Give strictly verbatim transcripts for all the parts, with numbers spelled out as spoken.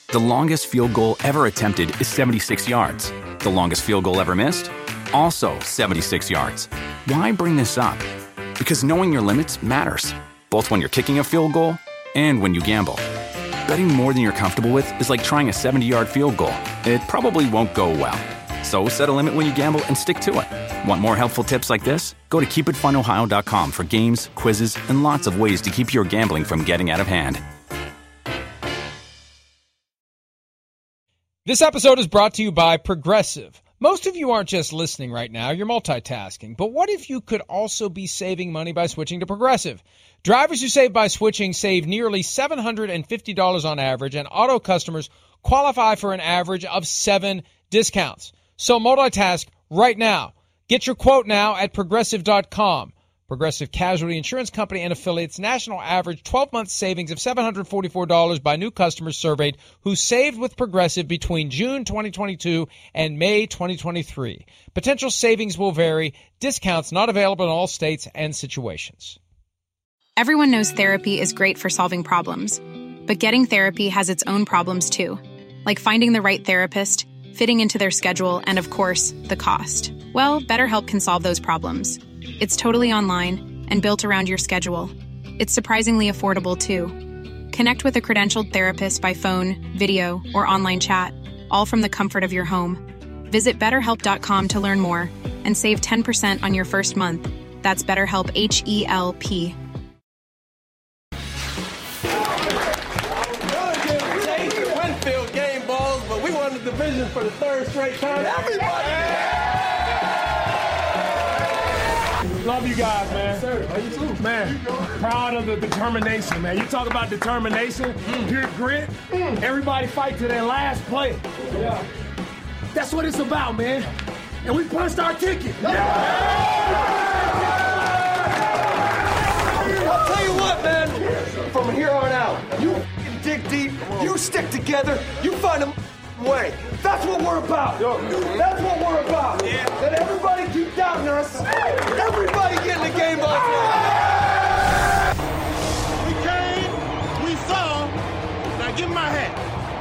The longest field goal ever attempted is seventy-six yards. The longest field goal ever missed? Also seventy-six yards. Why bring this up? Because knowing your limits matters, both when you're kicking a field goal and when you gamble. Betting more than you're comfortable with is like trying a seventy-yard field goal. It probably won't go well. So set a limit when you gamble and stick to it. Want more helpful tips like this? Go to keep it fun ohio dot com for games, quizzes, and lots of ways to keep your gambling from getting out of hand. This episode is brought to you by Progressive. Most of you aren't just listening right now, you're multitasking. But what if you could also be saving money by switching to Progressive? Drivers who save by switching save nearly seven hundred fifty dollars on average, and auto customers qualify for an average of seven discounts. So multitask right now. Get your quote now at progressive dot com. Progressive Casualty Insurance Company and affiliates national average twelve-month savings of seven hundred forty-four dollars by new customers surveyed who saved with Progressive between June twenty twenty-two and May twenty twenty-three. Potential savings will vary. Discounts not available in all states and situations. Everyone knows therapy is great for solving problems, but getting therapy has its own problems too, like finding the right therapist, fitting into their schedule, and of course, the cost. Well, BetterHelp can solve those problems. It's totally online and built around your schedule. It's surprisingly affordable, too. Connect with a credentialed therapist by phone, video, or online chat, all from the comfort of your home. Visit better help dot com to learn more and save ten percent on your first month. That's BetterHelp, H E L P. Winfield game balls, but we won the division for the third straight time. Everybody! Love you guys, man. Sir, how you too? Man, proud of the determination, man. You talk about determination, mm. pure grit. Mm. Everybody fight to their last play. Yeah. That's what it's about, man. And we punched our ticket. Yeah. Yeah. I'll tell you what, man. From here on out, you dig deep, you stick together, you find a way. That's what we're about. That's what we're about. Yeah. Let everybody keep doubting us. Everybody get in the game ball. We came, we saw. Now give me my hat.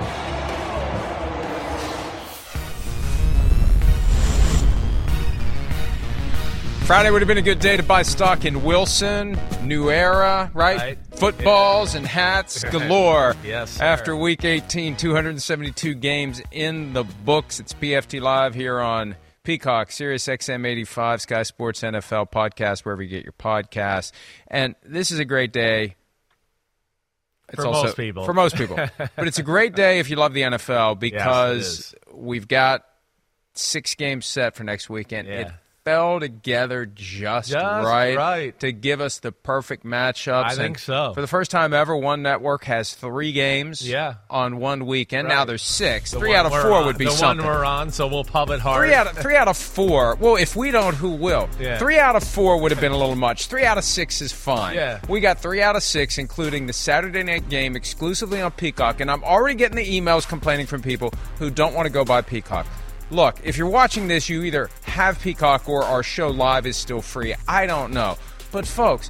Friday would have been a good day to buy stock in Wilson, New Era, right? right. Footballs yeah. and hats galore. Yes, sir. After Week eighteen, two hundred seventy-two games in the books. It's P F T Live here on Peacock, Sirius X M eighty-five, Sky Sports N F L podcast, wherever you get your podcasts. And this is a great day. It's for also, most people. For most people. But it's a great day if you love the N F L because yes, we've got six games set for next weekend. Yeah. It fell together just, just right, right to give us the perfect matchups. I think and so. For the first time ever, one network has three games yeah. on one weekend. Right. Now there's six. The three out of four on, would be the something. The one we're on, so we'll pub it hard. Three out of, three out of four. Well, if we don't, who will? Yeah. Three out of four would have been a little much. Three out of six is fine. Yeah. We got three out of six, including the Saturday night game exclusively on Peacock. And I'm already getting the emails complaining from people who don't want to go buy Peacock. Look, if you're watching this, you either have Peacock or our show live is still free. I don't know. But, folks,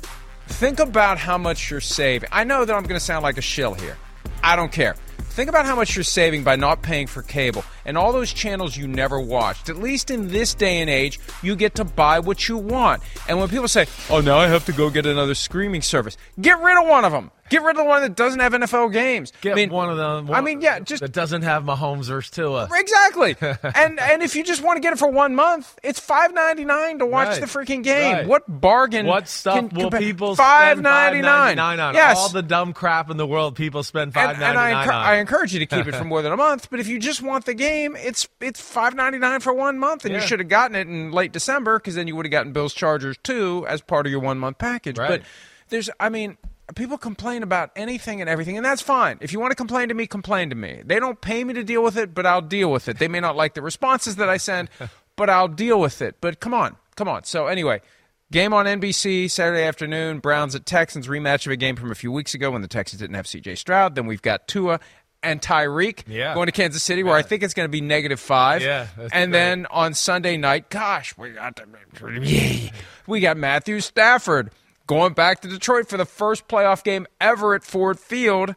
think about how much you're saving. I know that I'm going to sound like a shill here. I don't care. Think about how much you're saving by not paying for cable and all those channels you never watched. At least in this day and age, you get to buy what you want. And when people say, oh, now I have to go get another streaming service, get rid of one of them. Get rid of the one that doesn't have N F L games. Get I mean, one of them. One I mean, yeah, just that doesn't have Mahomes or Tua. Exactly. and and if you just want to get it for one month, it's five ninety-nine to watch right. the freaking game. Right. What bargain? What stuff can will compare? people five spend ninety-nine on? Yes. All the dumb crap in the world people spend five and, and ninety-nine I, encu- on. I encourage you to keep it for more than a month. But if you just want the game, it's it's five ninety-nine for one month, and yeah. you should have gotten it in late December because then you would have gotten Bills Chargers too as part of your one month package. Right. But there's, I mean. People complain about anything and everything, and that's fine. If you want to complain to me, complain to me. They don't pay me to deal with it, but I'll deal with it. They may not like the responses that I send, but I'll deal with it. But come on, come on. So anyway, game on N B C Saturday afternoon, Browns at Texans, rematch of a game from a few weeks ago when the Texans didn't have C J Stroud. Then we've got Tua and Tyreek yeah. going to Kansas City, where yeah. I think it's going to be negative five. Yeah, and great. Then on Sunday night, gosh, we got the, we got Matthew Stafford going back to Detroit for the first playoff game ever at Ford Field.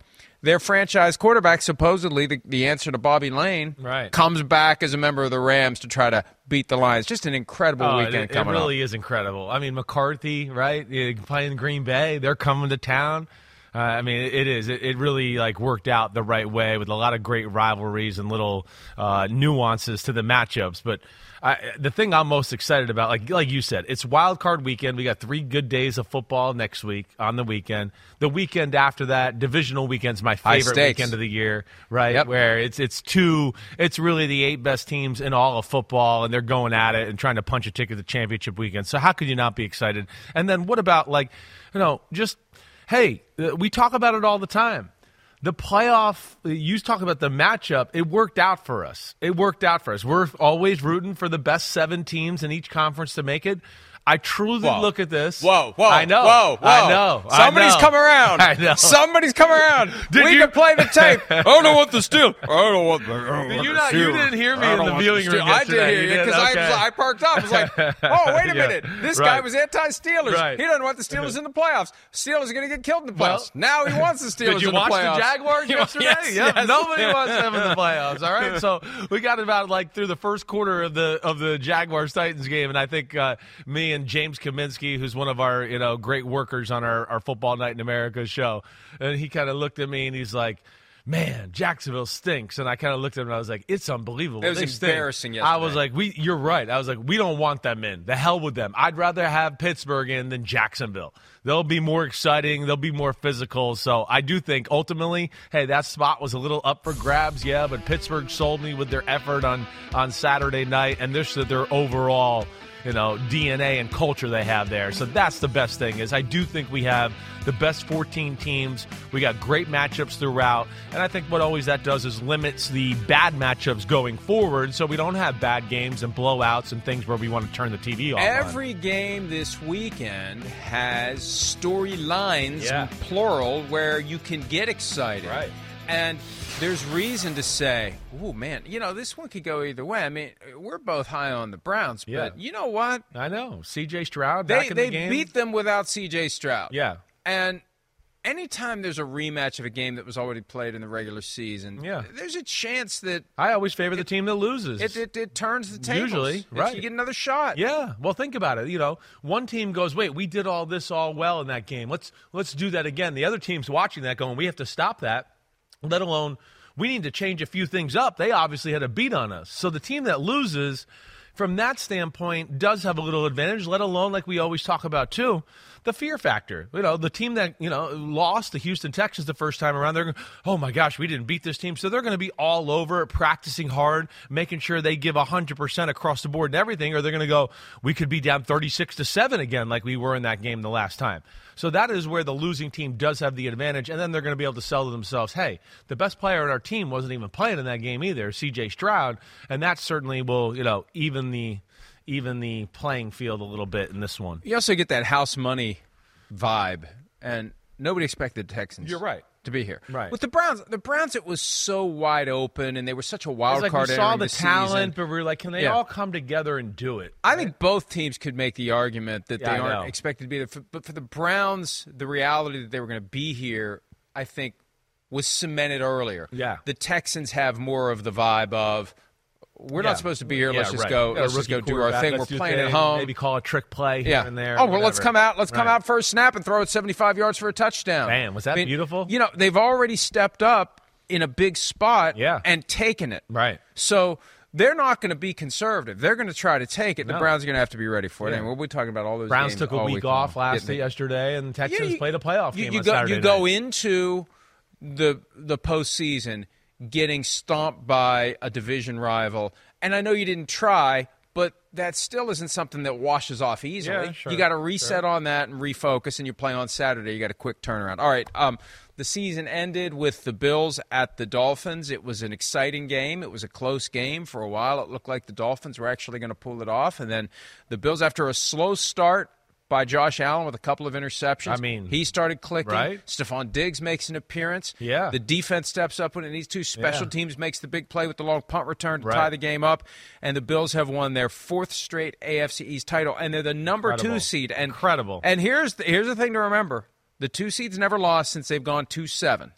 their franchise quarterback, supposedly the, the answer to Bobby Lane, right. comes back as a member of the Rams to try to beat the Lions. Just an incredible oh, weekend it, coming up. It really up. is incredible. I mean, McCarthy, right, playing Green Bay, they're coming to town. Uh, I mean, it, it is. It, it really like worked out the right way with a lot of great rivalries and little uh, nuances to the matchups. But I, the thing I'm most excited about, like like you said, it's Wild Card Weekend. We got three good days of football next week on the weekend. The weekend after that, divisional weekend's my favorite weekend of the year, right? Yep. Where it's it's two, it's really the eight best teams in all of football, and they're going at it and trying to punch a ticket to championship weekend. So how could you not be excited? And then what about like, you know, just. Hey, we talk about it all the time. The playoff, you talk about the matchup, it worked out for us. It worked out for us. We're always rooting for the best seven teams in each conference to make it. I truly whoa. look at this. Whoa, whoa, I know. Whoa, whoa. I know. Somebody's I know. come around. I know. Somebody's come around. Did we you... can play the tape. I don't know what the Steelers. I don't know what the Did you, not, you didn't hear me in the viewing room I did hear you because okay. I, I perked up. I was like, oh, wait a yeah. minute. This right. guy was anti-Steelers. Right. He doesn't want the Steelers in the playoffs. Steelers are going to get killed in the playoffs. Well, now he wants the Steelers did you in the watch playoffs. the Jaguars yesterday? yes, yep. yes. Nobody wants them in the playoffs, all right? So we got about like through the first quarter of the of the Jaguars-Titans game, and I think uh, me and James Kaminsky, who's one of our you know great workers on our, our Football Night in America show, and he kind of looked at me and he's like, man, Jacksonville stinks. And I kind of looked at him and I was like, it's unbelievable. It was they embarrassing stink. yesterday. I was like, we, you're right. I was like, we don't want them in. The hell with them. I'd rather have Pittsburgh in than Jacksonville. They'll be more exciting. They'll be more physical. So I do think ultimately, hey, that spot was a little up for grabs, yeah, but Pittsburgh sold me with their effort on, on Saturday night and this their overall you know, D N A and culture they have there. So that's the best thing is I do think we have the best fourteen teams. We got great matchups throughout. And I think what always that does is limits the bad matchups going forward so we don't have bad games and blowouts and things where we want to turn the T V off. Every on. game this weekend has storylines, yeah. plural, where you can get excited. Right. And there's reason to say, oh, man, you know, this one could go either way. I mean, we're both high on the Browns, but yeah. you know what? I know. C J Stroud they, back in they the game. They beat them without C J Stroud. Yeah. And anytime there's a rematch of a game that was already played in the regular season, yeah. there's a chance that I always favor it, the team that loses. It, it, it turns the tables. Usually, it's, right. You get another shot. Yeah. Well, think about it. You know, one team goes, wait, we did all this all well in that game. Let's let's do that again. The other team's watching that going, we have to stop that, let alone we need to change a few things up. They obviously had a beat on us. So the team that loses, from that standpoint, does have a little advantage, let alone, like we always talk about, too, the fear factor. You know, the team that, you know, lost to Houston Texans the first time around, they're going, oh, my gosh, we didn't beat this team. So they're going to be all over it, practicing hard, making sure they give one hundred percent across the board and everything, or they're going to go, we could be down thirty-six to seven again like we were in that game the last time. So that is where the losing team does have the advantage, and then they're going to be able to sell to themselves, hey, the best player on our team wasn't even playing in that game either, C J Stroud, and that certainly will, you know, even the even the playing field a little bit in this one. You also get that house money vibe, and nobody expected the Texans. You're right. To be here. Right. With the Browns, the Browns, it was so wide open, and they were such a wild like card we saw entering the, the talent, season. but we were like, can they yeah. all come together and do it? I right? think both teams could make the argument that yeah, they I aren't know. expected to be there. But for the Browns, the reality that they were going to be here, I think, was cemented earlier. Yeah. The Texans have more of the vibe of, we're yeah. not supposed to be here. Yeah, let's just right. go. Got Let's a just go rookie do our quarterback. thing. Let's We're do playing thing. at home. Maybe call a trick play yeah. here and there. Oh well, let's whatever. come out. Let's come right. out first snap and throw it seventy-five yards for a touchdown. Man, was that I mean, beautiful? You know, they've already stepped up in a big spot yeah. and taken it. Right. So they're not going to be conservative. They're going to try to take it. The no. Browns are going to have to be ready for it. Yeah. And we'll be talking about all those Browns games took a all week week off long. last yesterday, and the Texans yeah, you, played a playoff you, game you on go, Saturday You night. go into the the postseason getting stomped by a division rival, and I know you didn't try, but that still isn't something that washes off easily. Yeah, sure, you got to reset sure. on that and refocus, and you play on Saturday. You got a quick turnaround. All right, um, the season ended with the Bills at the Dolphins. It was an exciting game. It was a close game. For a while, it looked like the Dolphins were actually going to pull it off, and then the Bills, after a slow start by Josh Allen with a couple of interceptions. I mean, he started clicking. Right? Stephon Diggs makes an appearance. Yeah. The defense steps up when it needs to. Special yeah. teams makes the big play with the long punt return to right. tie the game up. And the Bills have won their fourth straight A F C East title, and they're the number Incredible. two seed. And, Incredible. And here's the, here's the thing to remember. The two seeds never lost since they've gone two seven. Yeah.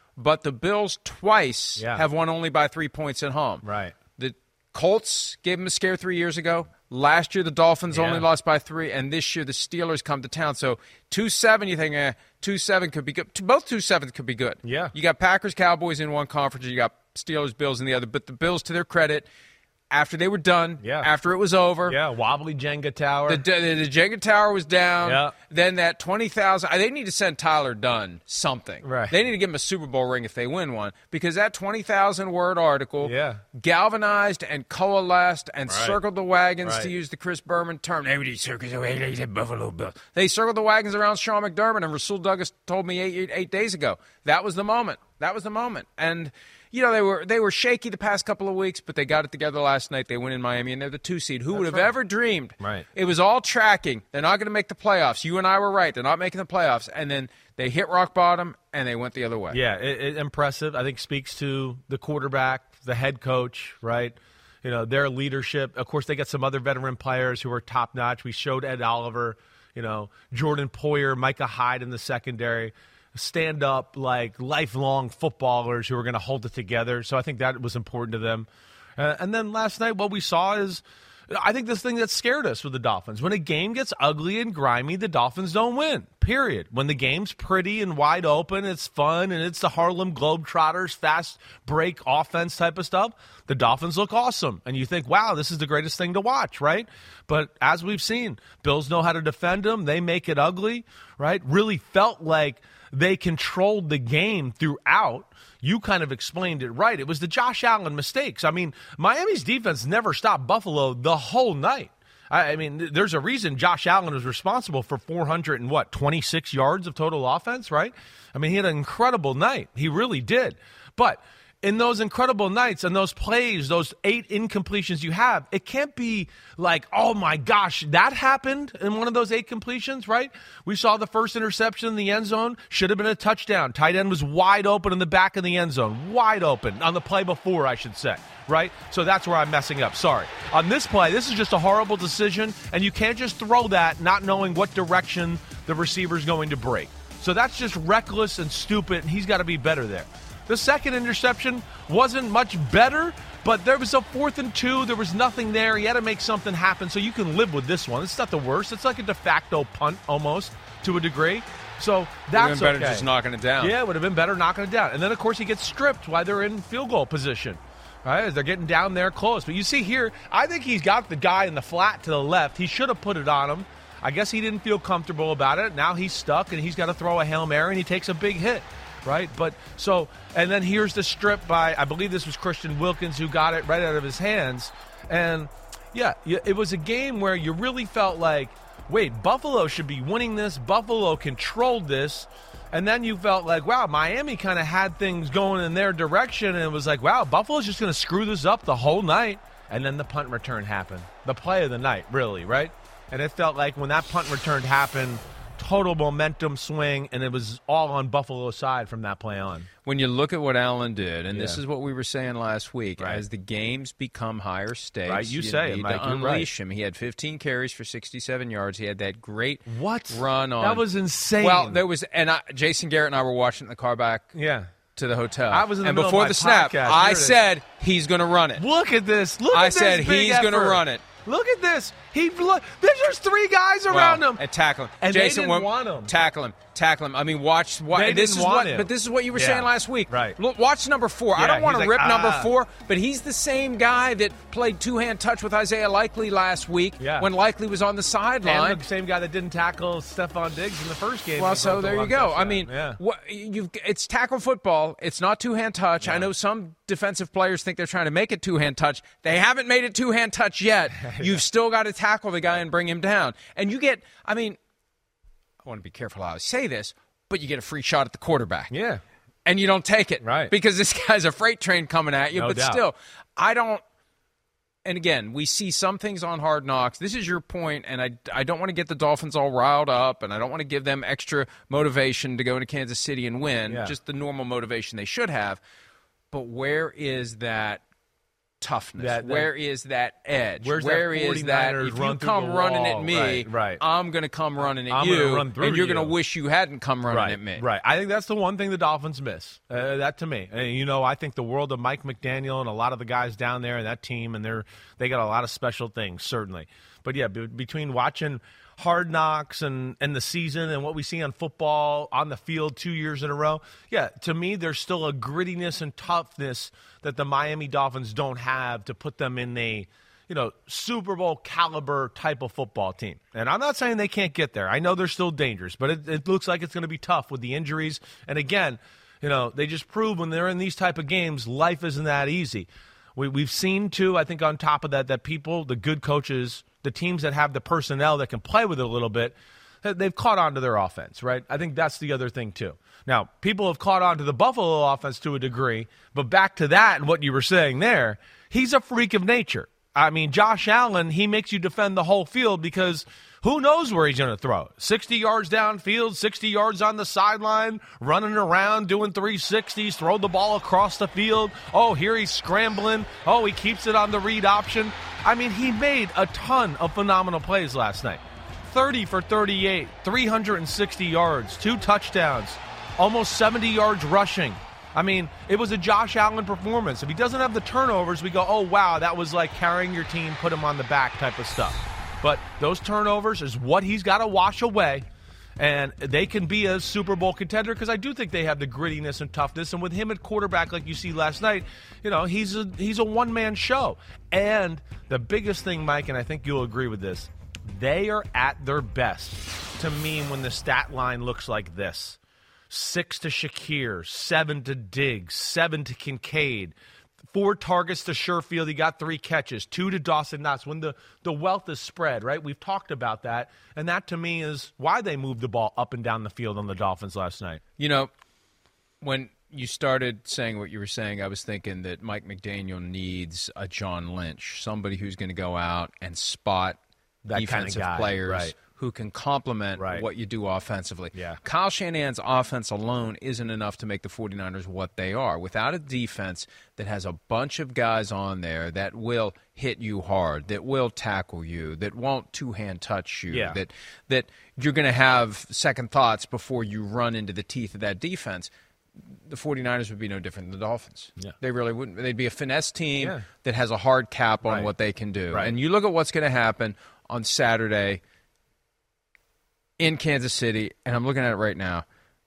but the Bills twice Yeah. have won only by three points at home. Right. The Colts gave them a scare three years ago. Last year, the Dolphins Yeah. only lost by three, and this year, the Steelers come to town. So two seven, you think, eh, two seven could be good. Both two sevens could be good. Yeah. You got Packers, Cowboys in one conference. You got Steelers, Bills in the other. But the Bills, to their credit, after they were done, Yeah. after it was over, Yeah, wobbly Jenga tower. the, the, the Jenga Tower was down. Yeah. Then that twenty thousand. They need to send Tyler Dunn something. Right. They need to give him a Super Bowl ring if they win one, because that twenty thousand word article Yeah. galvanized and coalesced and Right. circled the wagons, Right. to use the Chris Berman term. Everybody circles the wagons at Buffalo Bills. They circled the wagons around Sean McDermott, and Rasul Douglas told me eight, eight, eight days ago. That was the moment. That was the moment. And you know, they were they were shaky the past couple of weeks, but they got it together last night. They win in Miami, and they're the two seed. Who would have right. ever dreamed? Right. It was all tracking. They're not going to make the playoffs. You and I were right. They're not making the playoffs. And then they hit rock bottom, and they went the other way. Yeah, it, it, impressive. I think speaks to the quarterback, the head coach, right? You know, their leadership. Of course, they got some other veteran players who are top notch. We showed Ed Oliver, you know, Jordan Poyer, Micah Hyde in the secondary. Stand up, like lifelong footballers who are going to hold it together. So I think that was important to them. Uh, and then last night, what we saw is, I think this thing that scared us with the Dolphins. When a game gets ugly and grimy, the Dolphins don't win, period. When the game's pretty and wide open, it's fun, and it's the Harlem Globetrotters, fast break offense type of stuff, the Dolphins look awesome. And you think, wow, this is the greatest thing to watch, right? But as we've seen, Bills know how to defend them. They make it ugly, right? Really felt like they controlled the game throughout. You kind of explained it right. It was the Josh Allen mistakes. I mean, Miami's defense never stopped Buffalo the whole night. I, I mean, there's a reason Josh Allen was responsible for four hundred and what, twenty-six yards of total offense, right? I mean, he had an incredible night. He really did. But in those incredible nights and those plays, those eight incompletions you have, it can't be like, oh my gosh, that happened in one of those eight completions, right? We saw the first interception in the end zone, should have been a touchdown. Tight end was wide open in the back of the end zone, wide open on the play before, I should say, right? So that's where I'm messing up. Sorry. On this play, this is just a horrible decision, and you can't just throw that not knowing what direction the receiver's going to break. So that's just reckless and stupid, and he's got to be better there. The second interception wasn't much better, but there was a fourth and two. There was nothing there. He had to make something happen, so you can live with this one. It's not the worst. It's like a de facto punt almost to a degree. So that's been better okay. just knocking it down. Yeah, it would have been better knocking it down. And then, of course, he gets stripped while they're in field goal position. Right, as they're getting down there close. But you see here, I think he's got the guy in the flat to the left. He should have put it on him. I guess he didn't feel comfortable about it. Now he's stuck, and he's got to throw a Hail Mary, and he takes a big hit. Right, but so, and then here's the strip by, I believe this was Christian Wilkins who got it right out of his hands. And yeah, it was a game where you really felt like, wait, Buffalo should be winning this. Buffalo controlled this. And then you felt like, wow, Miami kind of had things going in their direction. And it was like, wow, Buffalo's just going to screw this up the whole night. And then the punt return happened. The play of the night, really, right? And it felt like when that punt return happened, total momentum swing, and it was all on Buffalo's side from that play on. When you look at what Allen did, and Yeah. this is what we were saying last week, Right. as the games become higher stakes, Right, you say it, need Mike, to you're unleash right. him. He had fifteen carries for sixty-seven yards. He had that great What? run on. That was insane. Well, there was, and I, Jason Garrett and I were watching the car back Yeah. to the hotel. I was in the and middle of before my the snap, podcast. I Here it is. said he's going to run it. Look at this. Look I at this said big he's going to effort. run it. Look at this. He look, there's just three guys around well, him. and tackle him. And they Jason didn't went- want him. Tackle him. Tackle him. I mean, watch. watch They this didn't is want what, him. But this is what you were Yeah. saying last week. Right. Look, watch number four. I Yeah, don't want to he's like, rip number ah. four, but he's the same guy that played two-hand touch with Isaiah Likely last week Yeah. when Likely was on the sideline. And the same guy that didn't tackle Stephon Diggs in the first game. Well, He so broke the there you long go. touchdown. I mean, yeah. what, you've it's tackle football. It's not two-hand touch. I know some defensive players think they're trying to make it two-hand touch. They haven't made it two-hand touch yet. You've still got to tackle the guy and bring him down. And you get, I mean, I want to be careful how I say this, but you get a free shot at the quarterback. Yeah. And you don't take it. Right. Because this guy's a freight train coming at you. No but doubt. still, I don't. And again, we see some things on Hard Knocks. This is your point, and I, I don't want to get the Dolphins all riled up, and I don't want to give them extra motivation to go into Kansas City and win, Yeah. just the normal motivation they should have. But where is that toughness? That, that, Where is that edge? Where's Where that is that if you run come the running wall? at me, right, right. I'm going to come running at I'm you, run through and you're you. going to wish you hadn't come running right, at me. Right. I think that's the one thing the Dolphins miss. Uh, that to me. And, you know, I think the world of Mike McDaniel and a lot of the guys down there and that team, and they're they got a lot of special things, certainly. But, yeah, be- between watching – Hard Knocks and, and the season and what we see on football on the field two years in a row, yeah, to me there's still a grittiness and toughness that the Miami Dolphins don't have to put them in a, you know, Super Bowl caliber type of football team. And I'm not saying they can't get there. I know they're still dangerous, but it, it looks like it's going to be tough with the injuries. And again, you know, they just prove when they're in these type of games, life isn't that easy. We, we've seen, too, I think on top of that, that people, the good coaches, the teams that have the personnel that can play with it a little bit, they've caught on to their offense, right? I think that's the other thing, too. Now, people have caught on to the Buffalo offense to a degree, but back to that and what you were saying there, he's a freak of nature. I mean, Josh Allen, he makes you defend the whole field because who knows where he's going to throw. sixty yards downfield, sixty yards on the sideline, running around, doing three sixties, throw the ball across the field. Oh, here he's scrambling. Oh, he keeps it on the read option. I mean, he made a ton of phenomenal plays last night. thirty for thirty-eight, three hundred sixty yards, two touchdowns, almost seventy yards rushing. I mean, it was a Josh Allen performance. If he doesn't have the turnovers, we go, oh, wow, that was like carrying your team, put him on the back type of stuff. But those turnovers is what he's got to wash away, and they can be a Super Bowl contender because I do think they have the grittiness and toughness. And with him at quarterback, like you see last night, you know, he's a, he's a one-man show. And the biggest thing, Mike, and I think you'll agree with this, they are at their best to me when the stat line looks like this. Six to Shakir, seven to Diggs, seven to Kincaid, four targets to Sherfield. He got three catches, two to Dawson Knox. When the, the wealth is spread, right? We've talked about that. And that, to me, is why they moved the ball up and down the field on the Dolphins last night. You know, when you started saying what you were saying, I was thinking that Mike McDaniel needs a John Lynch, somebody who's going to go out and spot that defensive kind of guy, players right, who can complement right, what you do offensively. Yeah. Kyle Shanahan's offense alone isn't enough to make the 49ers what they are. Without a defense that has a bunch of guys on there that will hit you hard, that will tackle you, that won't two-hand touch you, yeah, that that you're going to have second thoughts before you run into the teeth of that defense, the 49ers would be no different than the Dolphins. Yeah. They really wouldn't. They'd be a finesse team yeah, that has a hard cap on right, what they can do. Right. And you look at what's going to happen on Saturday in Kansas City, and I'm looking at it right now.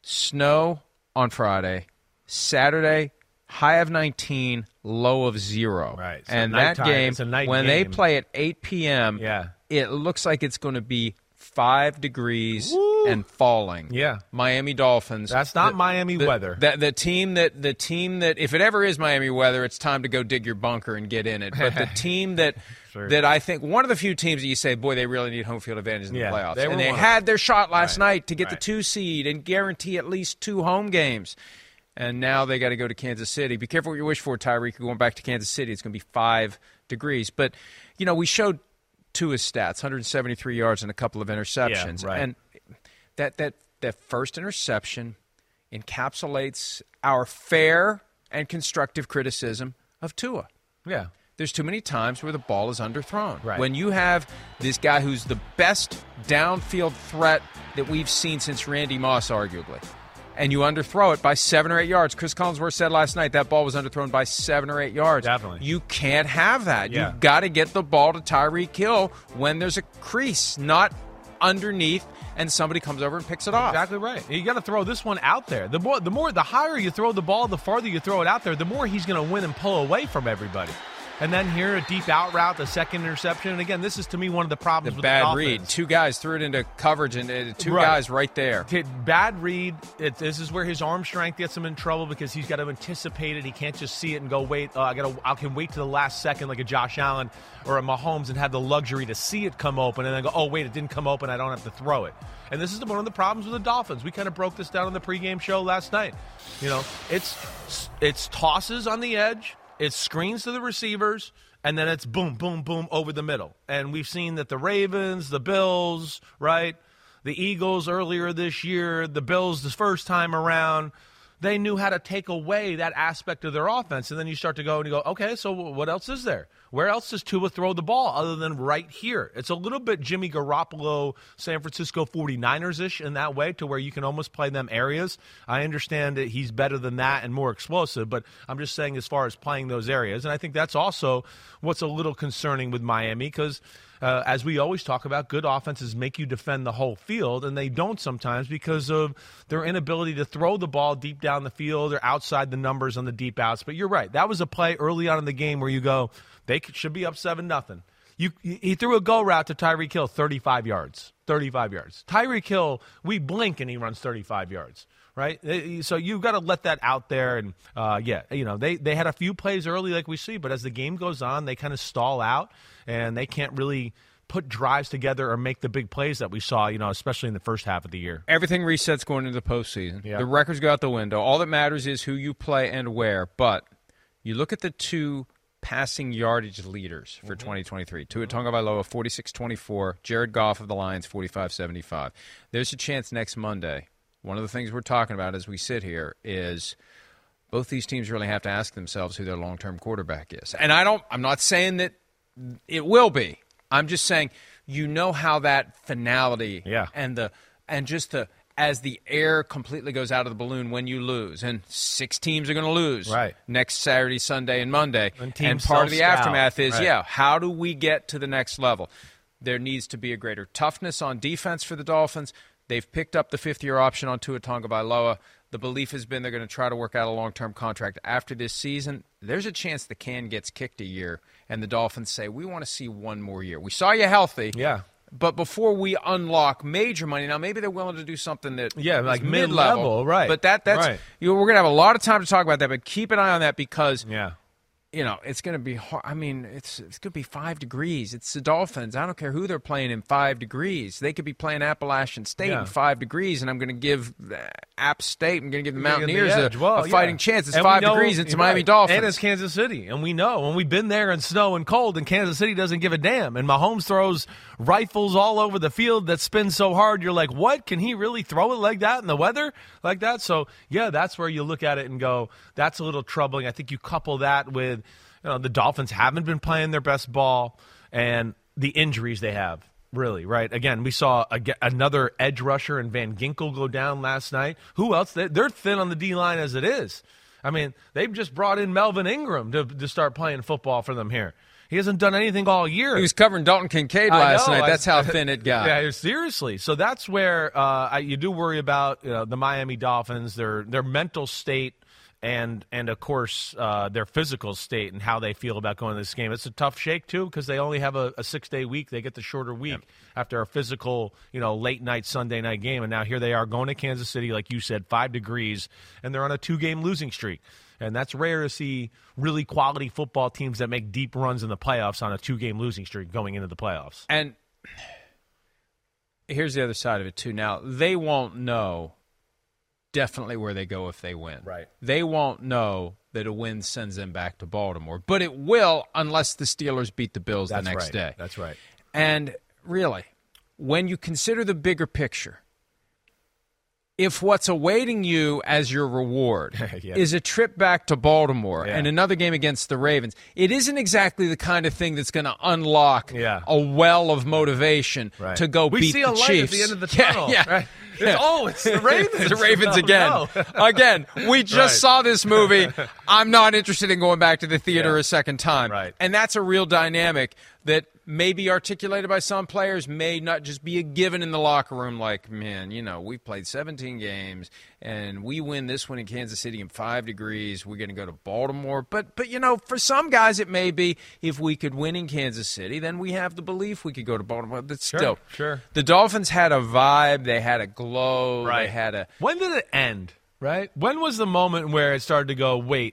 Snow on Friday, Saturday, high of nineteen, low of zero. Right. So and that game, when game. they play at eight p.m., yeah, it looks like it's going to be five degrees Woo. and falling. Yeah. Miami Dolphins. That's not the, Miami the, weather. The, the team that the team that if it ever is Miami weather, it's time to go dig your bunker and get in it. But the team that sure. that I think one of the few teams that you say, boy, they really need home field advantage in yeah, the playoffs. They and they one. had their shot last right. night to get right. the two seed and guarantee at least two home games. And now they got to go to Kansas City. Be careful what you wish for, Tyreek. Going back to Kansas City, it's going to be five degrees. But, you know, we showed Tua's stats, one hundred seventy-three yards and a couple of interceptions. Yeah, right. And that, that, that first interception encapsulates our fair and constructive criticism of Tua. Yeah. There's too many times where the ball is underthrown. Right. When you have this guy who's the best downfield threat that we've seen since Randy Moss, arguably, and you underthrow it by seven or eight yards. Chris Collinsworth said last night that ball was underthrown by seven or eight yards. Definitely. You can't have that. Yeah. You've got to get the ball to Tyreek Hill when there's a crease, not underneath, and somebody comes over and picks it off. Exactly right. You got to throw this one out there. The more, the more, the higher you throw the ball, the farther you throw it out there, the more he's going to win and pull away from everybody. And then here, a deep out route, the second interception. And again, this is to me one of the problems the with bad the Dolphins. read. Two guys threw it into coverage, and uh, two right. guys right there. Bad read. It, this is where his arm strength gets him in trouble because he's got to anticipate it. He can't just see it and go, wait, uh, I got to. I can wait to the last second like a Josh Allen or a Mahomes and have the luxury to see it come open and then go, oh, wait, it didn't come open. I don't have to throw it. And this is one of the problems with the Dolphins. We kind of broke this down on the pregame show last night. You know, it's it's tosses on the edge. It's screens to the receivers. And then it's boom, boom, boom over the middle. And we've seen that the Ravens, the Bills, right, the Eagles earlier this year, the Bills the first time around, they knew how to take away that aspect of their offense. And then you start to go and you go, okay, so what else is there? Where else does Tua throw the ball other than right here? It's a little bit Jimmy Garoppolo, San Francisco forty-niners-ish in that way, to where you can almost play them areas. I understand that he's better than that and more explosive, but I'm just saying as far as playing those areas. And I think that's also what's a little concerning with Miami, because Uh, as we always talk about, good offenses make you defend the whole field, and they don't sometimes because of their inability to throw the ball deep down the field or outside the numbers on the deep outs. But you're right. That was a play early on in the game where you go, they should be up seven nothing. You, he threw a go route to Tyreek Hill, thirty-five yards. thirty-five yards. Tyreek Hill, we blink and he runs thirty-five yards. Right? So you've got to let that out there. And, uh, yeah, you know, they, they had a few plays early like we see, but as the game goes on, they kind of stall out, and they can't really put drives together or make the big plays that we saw, you know, especially in the first half of the year. Everything resets going into the postseason. Yeah. The records go out the window. All that matters is who you play and where. But you look at the two passing yardage leaders for mm-hmm. twenty twenty-three. Tua Tagovailoa, forty-six twenty-four. Jared Goff of the Lions, forty-five seventy-five. There's a chance next Monday. One of the things we're talking about as we sit here is both these teams really have to ask themselves who their long-term quarterback is. And I don't, I'm not saying that it will be. I'm just saying, you know how that finality yeah. and the and just the as the air completely goes out of the balloon when you lose, and six teams are going to lose right. next Saturday, Sunday, and Monday. And, and part of the aftermath is, right. yeah, how do we get to the next level? There needs to be a greater toughness on defense for the Dolphins. They've picked up the fifth-year option on Tua Tagovailoa. The belief has been they're going to try to work out a long-term contract after this season. There's a chance the can gets kicked a year, and the Dolphins say, we want to see one more year. We saw you healthy. Yeah. But before we unlock major money, now maybe they're willing to do something that yeah, like mid-level, mid-level, right? But that that's right. you know, we're going to have a lot of time to talk about that. But keep an eye on that because yeah. you know it's going to be hard. I mean, it's it's going to be five degrees. It's the Dolphins. I don't care who they're playing in five degrees. They could be playing Appalachian State yeah. in five degrees, and I'm going to give App State. I'm going to give the You're Mountaineers the a, well, a fighting yeah. chance. It's and five know, degrees. It's right. Miami Dolphins, and it's Kansas City, and we know, and we've been there in snow and cold, and Kansas City doesn't give a damn. And Mahomes throws rifles all over the field that spin so hard, you're like, what? Can he really throw it like that in the weather like that? So, yeah, that's where you look at it and go, that's a little troubling. I think you couple that with, you know, the Dolphins haven't been playing their best ball and the injuries they have, really, right? Again, we saw a, another edge rusher in Van Ginkel go down last night. Who else? They're thin on the D-line as it is. I mean, they've just brought in Melvin Ingram to, to start playing football for them here. He hasn't done anything all year. He was covering Dalton Kincaid last know, night. That's I, how thin it got. Yeah, seriously. So that's where uh, I, you do worry about you know, the Miami Dolphins, their their mental state, and and of course uh, their physical state and how they feel about going to this game. It's a tough shake too because they only have a, a six day week. They get the shorter week yep. after a physical, you know, late night Sunday night game, and now here they are going to Kansas City, like you said, five degrees, and they're on a two game losing streak. And that's rare to see really quality football teams that make deep runs in the playoffs on a two-game losing streak going into the playoffs. And here's the other side of it, too. Now, they won't know definitely where they go if they win. Right. They won't know that a win sends them back to Baltimore. But it will unless the Steelers beat the Bills that's the next right. day. That's right. And really, when you consider the bigger picture, if what's awaiting you as your reward yeah. is a trip back to Baltimore yeah. and another game against the Ravens, it isn't exactly the kind of thing that's going to unlock yeah. a well of motivation right. to go we beat see the a light Chiefs. At the end of the tunnel. Yeah, yeah. Right? It's, oh, it's the Ravens. It's the Ravens no, again. No. Again, we just right. saw this movie. I'm not interested in going back to the theater yeah. a second time. Right. And that's a real dynamic that may be articulated by some players, may not just be a given in the locker room like, man, you know, we've played seventeen games, and we win this one in Kansas City in five degrees. We're going to go to Baltimore. But, but you know, for some guys it may be if we could win in Kansas City, then we have the belief we could go to Baltimore. But sure, still, sure. the Dolphins had a vibe. They had a glow. Right. They had a. When did it end, right? When was the moment where it started to go, wait,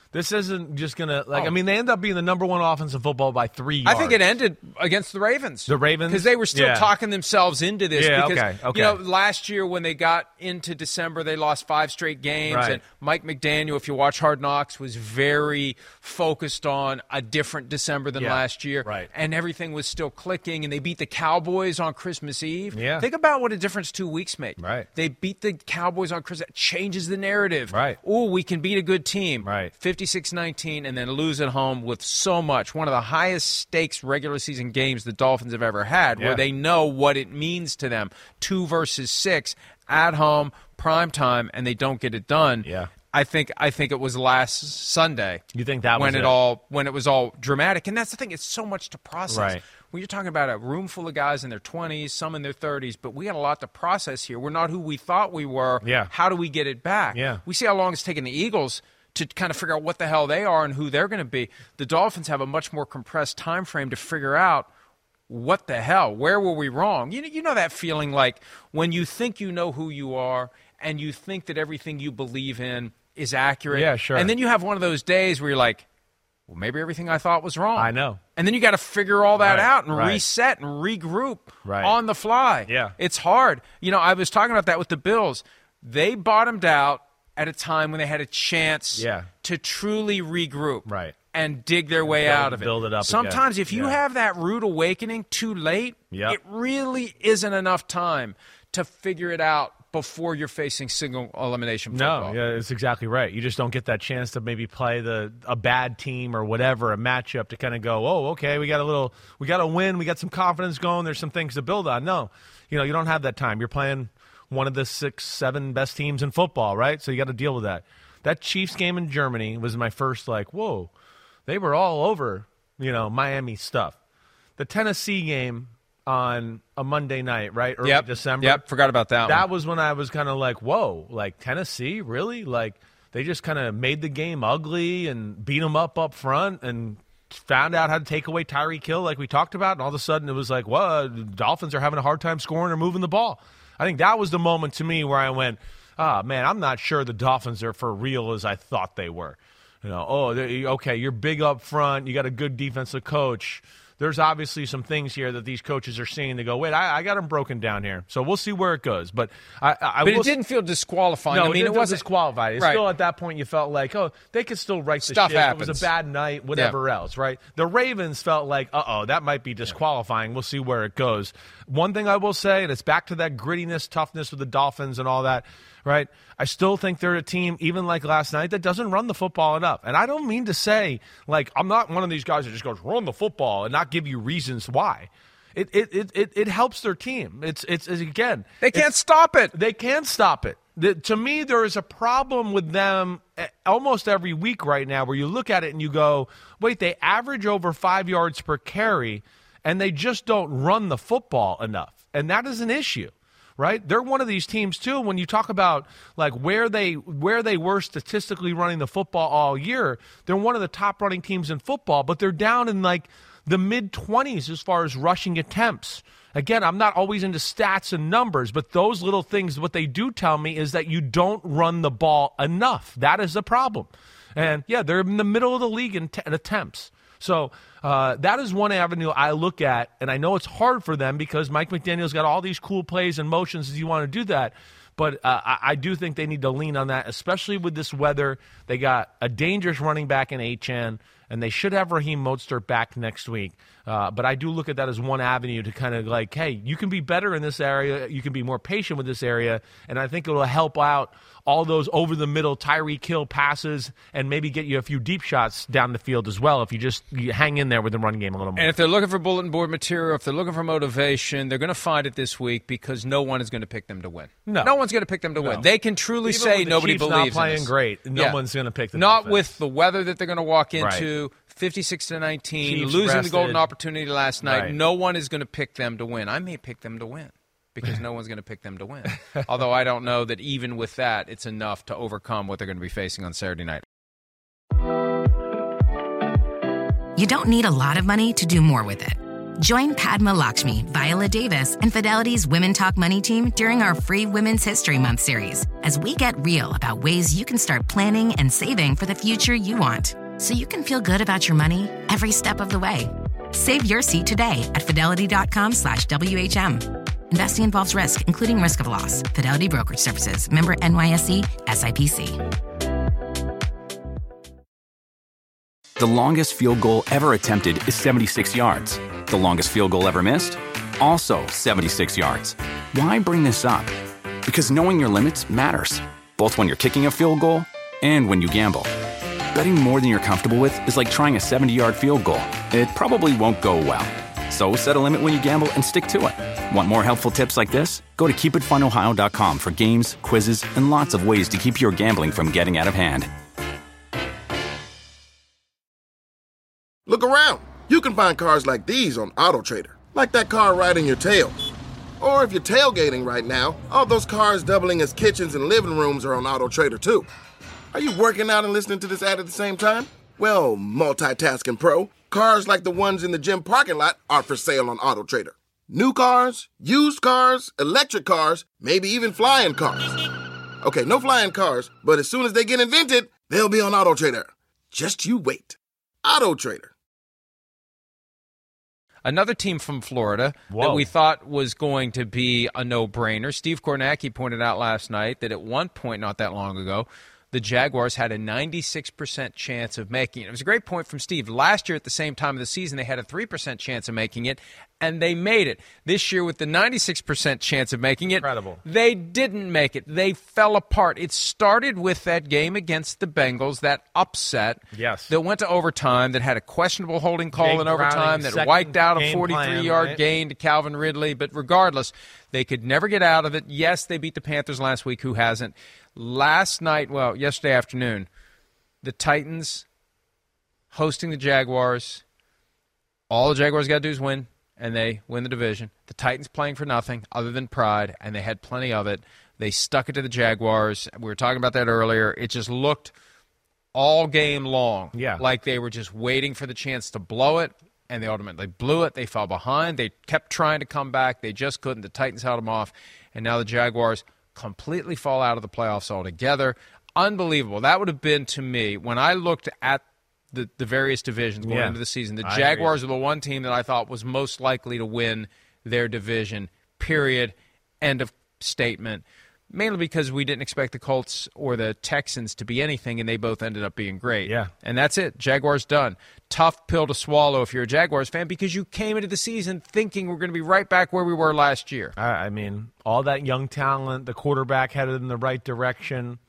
This isn't just going to, like, Oh. I mean, they end up being the number one offense in football by three yards. I think it ended against the Ravens. The Ravens? Because they were still Yeah. talking themselves into this. Yeah, because, okay, okay. You know, last year when they got into December, they lost five straight games. Right. And Mike McDaniel, if you watch Hard Knocks, was very focused on a different December than Yeah, last year. right. And everything was still clicking. And they beat the Cowboys on Christmas Eve. Yeah. Think about what a difference two weeks make. Right. They beat the Cowboys on Christmas. That changes the narrative. Right. Oh, we can beat a good team. Right. fifty-six nineteen and then lose at home with so much. One of the highest stakes regular season games the Dolphins have ever had, Yeah. where they know what it means to them. Two versus six at home, prime time, and they don't get it done. Yeah. I think I think it was last Sunday. You think that when was it, it? all when it was all dramatic, and that's the thing. It's so much to process. Right. When you're talking about a room full of guys in their twenties, some in their thirties, but we got a lot to process here. We're not who we thought we were. Yeah. How do we get it back? Yeah. We see how long it's taken the Eagles to kind of figure out what the hell they are and who they're going to be. The Dolphins have a much more compressed time frame to figure out what the hell, where were we wrong? You know, you know that feeling like when you think you know who you are and you think that everything you believe in is accurate. Yeah, sure. And then you have one of those days where you're like, well, maybe everything I thought was wrong. I know. And then you got to figure all that Right, out and right. reset and regroup Right. on the fly. Yeah. It's hard. You know, I was talking about that with the Bills. They bottomed out at a time when they had a chance Yeah. to truly regroup Right. and dig their way Build- out of it. build it up Sometimes again. if you Yeah. have that rude awakening too late, Yep. it really isn't enough time to figure it out before you're facing single elimination football. No, yeah, it's exactly right. You just don't get that chance to maybe play the a bad team or whatever, a matchup to kind of go, oh, okay, we got a little, we got a win, we got some confidence going. There's some things to build on. No, you know, you don't have that time. You're playing one of the six, seven best teams in football, right? So you got to deal with that. That Chiefs game in Germany was my first like, whoa, they were all over, you know, Miami stuff. The Tennessee game on a Monday night, right? Early Yep. December. Yep. Forgot about that, That one. was when I was kind of like, whoa, like Tennessee, really? Like they just kind of made the game ugly and beat them up up front and found out how to take away Tyreek Hill like we talked about. And all of a sudden it was like, well, the Dolphins are having a hard time scoring or moving the ball. I think that was the moment to me where I went, ah, man, I'm not sure the Dolphins are for real as I thought they were. You know, oh, they- okay, you're big up front. You got a good defensive coach. There's obviously some things here that these coaches are seeing. They go, wait, I, I got them broken down here. So we'll see where it goes. But I, I, I But will it didn't feel disqualifying. No, I mean, it, it didn't wasn't disqualified. It's right. still at that point you felt like, oh, they could still right the Stuff ship. happens. It was a bad night, whatever else, right? The Ravens felt like, uh-oh, that might be disqualifying. We'll see where it goes. One thing I will say, and it's back to that grittiness, toughness with the Dolphins and all that, right? I still think they're a team, even like last night, that doesn't run the football enough. And I don't mean to say, like, I'm not one of these guys that just goes, run the football and not give you reasons why. It it it it, it helps their team. It's, it's it's again. They can't it's- stop it. They can't stop it. The, to me, there is a problem with them eh, almost every week right now where you look at it and you go, wait, they average over five yards per carry, and they just don't run the football enough. And that is an issue, right? They're one of these teams, too, when you talk about like where they where they were statistically running the football all year, they're one of the top running teams in football, but they're down in like the mid-twenties as far as rushing attempts. Again, I'm not always into stats and numbers, but those little things, what they do tell me is that you don't run the ball enough. That is the problem. And, yeah, they're in the middle of the league in, t- in attempts. So uh, that is one avenue I look at, and I know it's hard for them because Mike McDaniel's got all these cool plays and motions as you want to do that. But uh, I, I do think they need to lean on that, especially with this weather. They got a dangerous running back in Achane, and they should have Raheem Mostert back next week. Uh, but I do look at that as one avenue to kind of like, hey, you can be better in this area. You can be more patient with this area. And I think it will help out all those over-the-middle Tyreek Hill passes and maybe get you a few deep shots down the field as well if you just you hang in there with the run game a little more. And if they're looking for bulletin board material, if they're looking for motivation, they're going to find it this week because no one is going to pick them to win. No. No one's going to pick them to No. win. They can truly Even say with the nobody Chiefs believes not playing in this. great, no Yeah. one's going to pick them. Not defense. with the weather that they're going to walk into, Right. fifty-six to nineteen, Chiefs losing the rested. golden opportunity last night. Right. No one is going to pick them to win. I may pick them to win because no one's going to pick them to win. Although I don't know that even with that, it's enough to overcome what they're going to be facing on Saturday night. You don't need a lot of money to do more with it. Join Padma Lakshmi, Viola Davis, and Fidelity's Women Talk Money team during our free Women's History Month series as we get real about ways you can start planning and saving for the future you want, so you can feel good about your money every step of the way. Save your seat today at fidelity.com slash WHM. Investing involves risk, including risk of loss. Fidelity Brokerage Services. Member N Y S E, S I P C. The longest field goal ever attempted is seventy-six yards. The longest field goal ever missed? Also seventy-six yards. Why bring this up? Because knowing your limits matters, both when you're kicking a field goal and when you gamble. Betting more than you're comfortable with is like trying a seventy-yard field goal. It probably won't go well. So set a limit when you gamble and stick to it. Want more helpful tips like this? Go to keep it fun ohio dot com for games, quizzes, and lots of ways to keep your gambling from getting out of hand. Look around. You can find cars like these on AutoTrader, like that car right in your tail. Or if you're tailgating right now, all those cars doubling as kitchens and living rooms are on AutoTrader too. Are you working out and listening to this ad at the same time? Well, multitasking pro, cars like the ones in the gym parking lot are for sale on AutoTrader. New cars, used cars, electric cars, maybe even flying cars. Okay, no flying cars, but as soon as they get invented, they'll be on AutoTrader. Just you wait. AutoTrader. Another team from Florida Whoa. that we thought was going to be a no-brainer. Steve Kornacki pointed out last night that at one point not that long ago, the Jaguars had a ninety-six percent chance of making it. It was a great point from Steve. Last year at the same time of the season, they had a three percent chance of making it, and they made it. This year with the ninety-six percent chance of making it, Incredible. They didn't make it. They fell apart. It started with that game against the Bengals, that upset Yes. that went to overtime, that had a questionable holding call Jake in overtime, Browning, that second wiped out a game forty-three-yard plan, right? gain to Calvin Ridley. But regardless, they could never get out of it. Yes, they beat the Panthers last week. Who hasn't? Last night, well, yesterday afternoon, the Titans hosting the Jaguars. All the Jaguars got to do is win, and they win the division. The Titans playing for nothing other than pride, and they had plenty of it. They stuck it to the Jaguars. We were talking about that earlier. It just looked all game long Yeah. like they were just waiting for the chance to blow it, and they ultimately blew it. They fell behind. They kept trying to come back. They just couldn't. The Titans held them off, and now the Jaguars completely fall out of the playoffs altogether. Unbelievable. That would have been, to me, when I looked at the, the various divisions going Yeah, into the season, the I Jaguars agree. are the one team that I thought was most likely to win their division, period, end of statement. Mainly because we didn't expect the Colts or the Texans to be anything, and they both ended up being great. Yeah. And that's it. Jaguars done. Tough pill to swallow if you're a Jaguars fan because you came into the season thinking we're going to be right back where we were last year. I I mean, all that young talent, the quarterback headed in the right direction.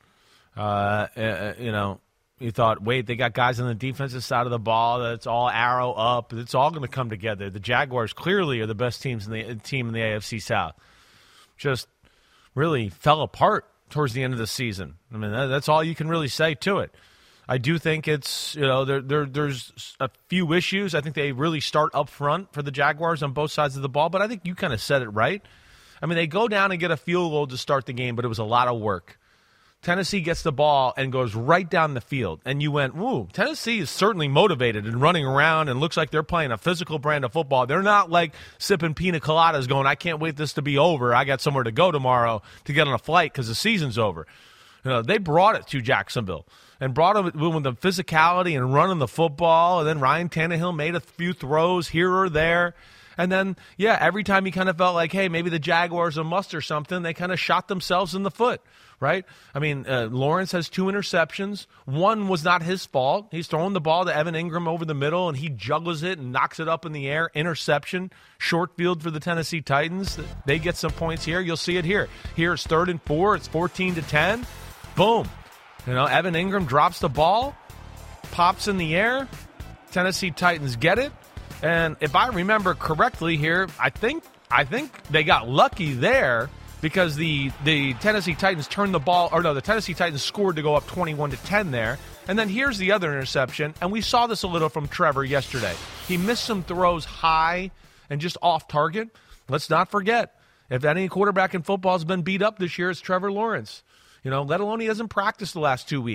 Uh, uh, you know, you thought, wait, they got guys on the defensive side of the ball. That's all arrow up. It's all going to come together. The Jaguars clearly are the best teams in the team in the A F C South. Just really fell apart towards the end of the season. I mean, that, that's all you can really say to it. I do think it's, you know, there, there there's a few issues. I think they really start up front for the Jaguars on both sides of the ball, but I think you kind of said it right. I mean, they go down and get a field goal to start the game, but it was a lot of work. Tennessee gets the ball and goes right down the field, and you went, ooh, Tennessee is certainly motivated and running around and looks like they're playing a physical brand of football. They're not like sipping pina coladas going, I can't wait this to be over. I got somewhere to go tomorrow to get on a flight because the season's over. You know, they brought it to Jacksonville and brought it with the physicality and running the football, and then Ryan Tannehill made a few throws here or there. And then, yeah, every time you kind of felt like, hey, maybe the Jaguars will muster something, they kind of shot themselves in the foot, right? I mean, uh, Lawrence has two interceptions. One was not his fault. He's throwing the ball to Evan Ingram over the middle, and he juggles it and knocks it up in the air. Interception, short field for the Tennessee Titans. They get some points here. You'll see it here. Here it's third and four. It's fourteen to ten. Boom. You know, Evan Ingram drops the ball, pops in the air. Tennessee Titans get it. And if I remember correctly here, I think I think they got lucky there because the the Tennessee Titans turned the ball, or no, the Tennessee Titans scored to go up twenty-one to ten there. And then here's the other interception, and we saw this a little from Trevor yesterday. He missed some throws high and just off target. Let's not forget, if any quarterback in football has been beat up this year, it's Trevor Lawrence. You know, let alone he hasn't practiced the last two weeks.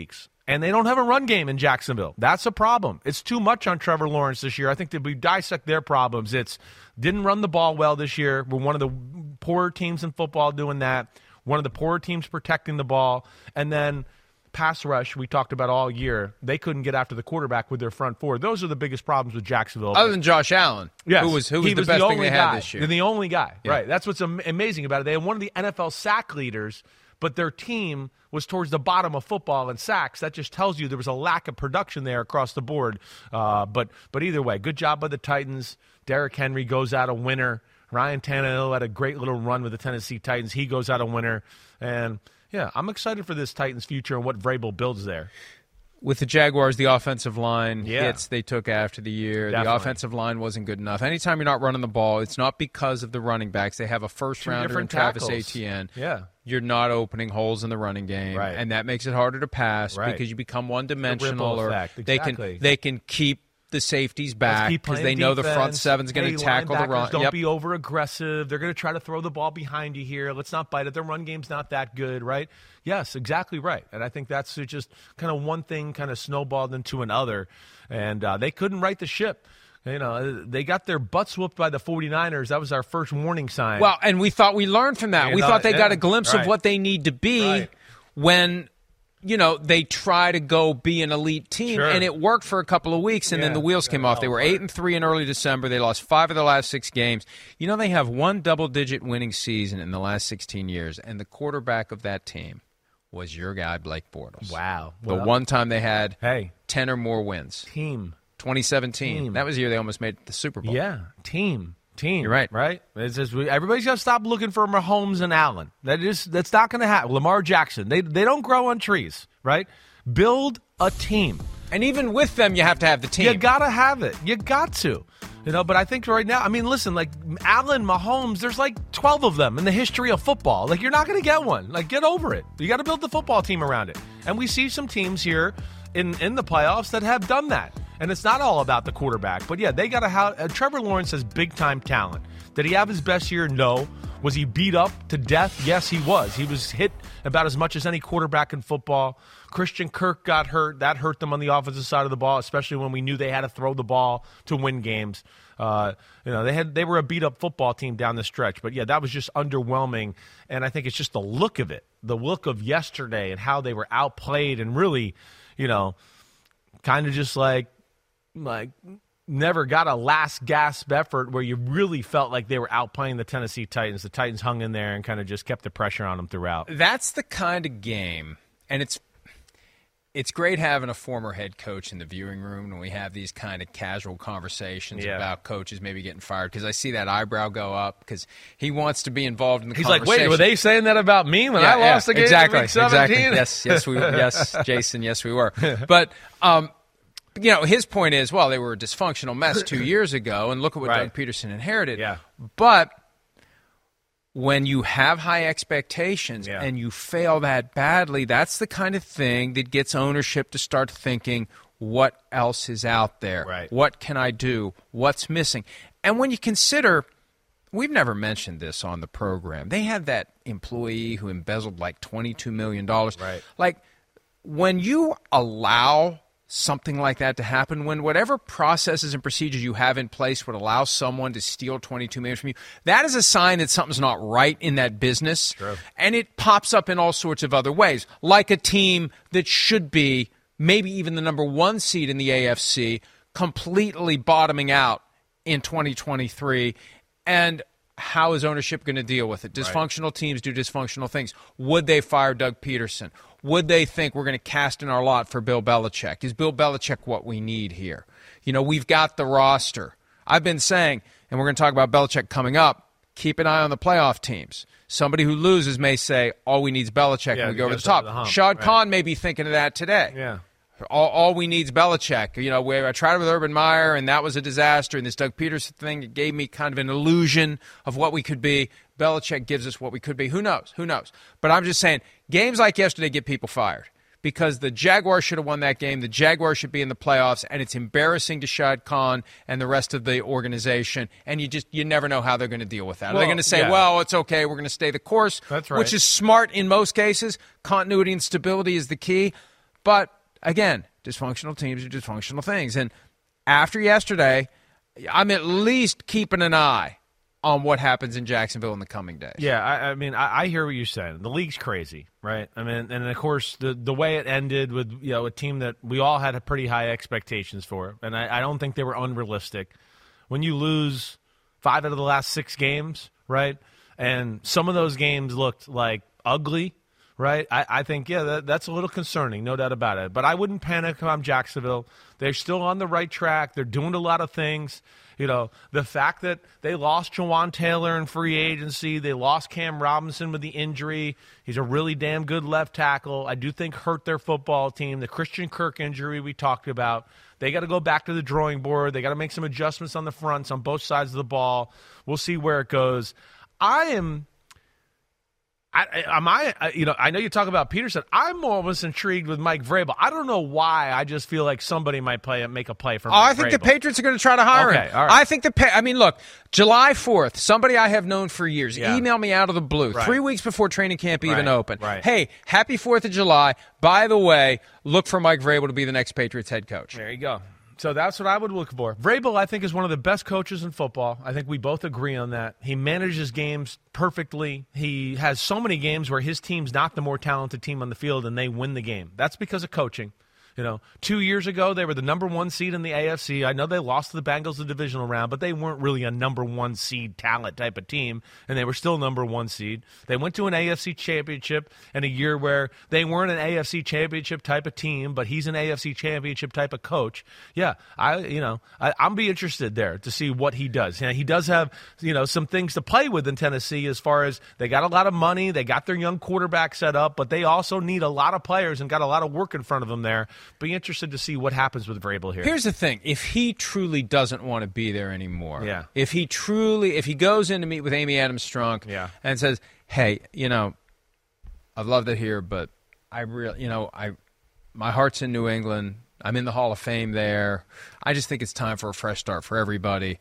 And they don't have a run game in Jacksonville. That's a problem. It's too much on Trevor Lawrence this year. I think that we dissect their problems. It's didn't run the ball well this year. We're one of the poorer teams in football doing that. One of the poorer teams protecting the ball. And then pass rush, we talked about all year. They couldn't get after the quarterback with their front four. Those are the biggest problems with Jacksonville. Other than Josh Allen, yes. who was, who was he the was best the thing they guy. had this year. The only guy, yeah. right. That's what's am- amazing about it. They had one of the N F L sack leaders, but their team was towards the bottom of football in sacks. That just tells you there was a lack of production there across the board. Uh, but but either way, good job by the Titans. Derrick Henry goes out a winner. Ryan Tannehill had a great little run with the Tennessee Titans. He goes out a winner. And, yeah, I'm excited for this Titans future and what Vrabel builds there. With the Jaguars, the offensive line yeah. hits they took after the year. Definitely. The offensive line wasn't good enough. Anytime you're not running the ball, it's not because of the running backs. They have a first-rounder in Travis Etienne. Yeah. You're not opening holes in the running game, right. and that makes it harder to pass right. because you become one-dimensional. Or exactly. they can they can keep the safeties back because they know defense. the front seven's going hey, to tackle the run. Don't yep. be over-aggressive. They're going to try to throw the ball behind you here. Let's not bite it. Their run game's not that good, right? Yes, exactly right. And I think that's just kind of one thing kind of snowballed into another. And uh, they couldn't right the ship. You know, they got their butts whooped by the 49ers. That was our first warning sign. Well, and we thought we learned from that. You we know, thought they yeah, got a glimpse right. of what they need to be right. when – you know, they try to go be an elite team, sure. and it worked for a couple of weeks, and yeah, then the wheels came off. They were eight and three in early December. They lost five of their last six games. You know, they have one double-digit winning season in the last sixteen years, and the quarterback of that team was your guy, Blake Bortles. Wow. The well, one time they had hey, ten or more wins. Team. twenty seventeen. Team. That was the year they almost made the Super Bowl. Yeah, team. Team, You're right, right? It's just, everybody's got to stop looking for Mahomes and Allen. That is, that's not going to happen. Lamar Jackson, they they don't grow on trees, right? Build a team, and even with them, you have to have the team. You got to have it. You got to, you know. But I think right now, I mean, listen, like Allen, Mahomes, there's like twelve of them in the history of football. Like you're not going to get one. Like get over it. You got to build the football team around it. And we see some teams here in in the playoffs that have done that. And it's not all about the quarterback. But, yeah, they got to have uh, – Trevor Lawrence has big-time talent. Did he have his best year? No. Was he beat up to death? Yes, he was. He was hit about as much as any quarterback in football. Christian Kirk got hurt. That hurt them on the offensive side of the ball, especially when we knew they had to throw the ball to win games. Uh, you know, they had they were a beat-up football team down the stretch. But, yeah, that was just underwhelming. And I think it's just the look of it, the look of yesterday and how they were outplayed and really, you know, kind of just like, like never got a last gasp effort where you really felt like they were outplaying the Tennessee Titans. The Titans hung in there and kind of just kept the pressure on them throughout. That's the kind of game, and it's it's great having a former head coach in the viewing room when we have these kind of casual conversations yeah. about coaches maybe getting fired, because I see that eyebrow go up because he wants to be involved in the He's conversation. like, wait, were they saying that about me when yeah, I lost yeah, the game exactly, in week seventeen? Exactly. Yes, yes, we were. Yes, Jason, yes, we were. But um, you know, his point is, well, they were a dysfunctional mess two years ago, and look at what right. Doug Peterson inherited. Yeah. But when you have high expectations yeah. and you fail that badly, that's the kind of thing that gets ownership to start thinking, what else is out there? Right. What can I do? What's missing? And when you consider, we've never mentioned this on the program, they had that employee who embezzled like twenty-two million dollars. Right. Like, when you allow something like that to happen, when whatever processes and procedures you have in place would allow someone to steal twenty-two million dollars from you, that is a sign that something's not right in that business. True. And it pops up in all sorts of other ways, like a team that should be maybe even the number one seed in the A F C completely bottoming out in twenty twenty-three. And how is ownership going to deal with it? Dysfunctional right. teams do dysfunctional things. Would they fire Doug Peterson? Would they think we're going to cast in our lot for Bill Belichick? Is Bill Belichick what we need here? You know, we've got the roster. I've been saying, and we're going to talk about Belichick coming up, keep an eye on the playoff teams. Somebody who loses may say, all we need is Belichick yeah, and we go over the over top. the hump. Shad right. Khan may be thinking of that today. Yeah. All, all we need is Belichick. You know, where I tried with Urban Meyer, and that was a disaster. And this Doug Peterson thing, it gave me kind of an illusion of what we could be. Belichick gives us what we could be. Who knows? Who knows? But I'm just saying, games like yesterday get people fired because the Jaguars should have won that game. The Jaguars should be in the playoffs, and it's embarrassing to Shad Khan and the rest of the organization. And you just you never know how they're going to deal with that. Well, they're going to say, yeah. well, it's okay. We're going to stay the course. That's right. Which is smart in most cases. Continuity and stability is the key. But again, dysfunctional teams are dysfunctional things. And after yesterday, I'm at least keeping an eye on what happens in Jacksonville in the coming days. Yeah, I, I mean, I, I hear what you're saying. The league's crazy, right? I mean, and of course, the the way it ended with, you know, a team that we all had a pretty high expectations for, and I, I don't think they were unrealistic. When you lose five out of the last six games, right, and some of those games looked like ugly, right? I, I think, yeah, that, that's a little concerning, no doubt about it. But I wouldn't panic if I'm Jacksonville. They're still on the right track. They're doing a lot of things. You know, the fact that they lost Jawan Taylor in free agency, they lost Cam Robinson with the injury. He's a really damn good left tackle. I do think hurt their football team. The Christian Kirk injury we talked about. They got to go back to the drawing board. They got to make some adjustments on the fronts on both sides of the ball. We'll see where it goes. I am... I, am I, you know, I know you talk about Peterson. I'm almost intrigued with Mike Vrabel. I don't know why. I just feel like somebody might play make a play for Mike Oh, I think Vrabel. the Patriots are going to try to hire okay, him. All right. I think the pa- I mean, look, July fourth, somebody I have known for years Yeah. emailed me out of the blue, Right. three weeks before training camp even Right, opened. right. Hey, happy fourth of July. By the way, look for Mike Vrabel to be the next Patriots head coach. There you go. So that's what I would look for. Vrabel, I think, is one of the best coaches in football. I think we both agree on that. He manages games perfectly. He has so many games where his team's not the more talented team on the field and they win the game. That's because of coaching. You know, two years ago, they were the number one seed in the A F C. I know they lost to the Bengals the divisional round, but they weren't really a number one seed talent type of team, and they were still number one seed. They went to an A F C championship in a year where they weren't an A F C championship type of team, but he's an A F C championship type of coach. Yeah, I, you know, I, I'm be interested there to see what he does. You know, he does have, you know, some things to play with in Tennessee as far as they got a lot of money, they got their young quarterback set up, but they also need a lot of players and got a lot of work in front of them there. Be interested to see what happens with Vrabel here. Here's the thing. If he truly doesn't want to be there anymore, Yeah. if he truly, if he goes in to meet with Amy Adams-Strunk Yeah. and says, hey, you know, I've loved it here, but I really, you know, I, my heart's in New England. I'm in the Hall of Fame there. I just think it's time for a fresh start for everybody.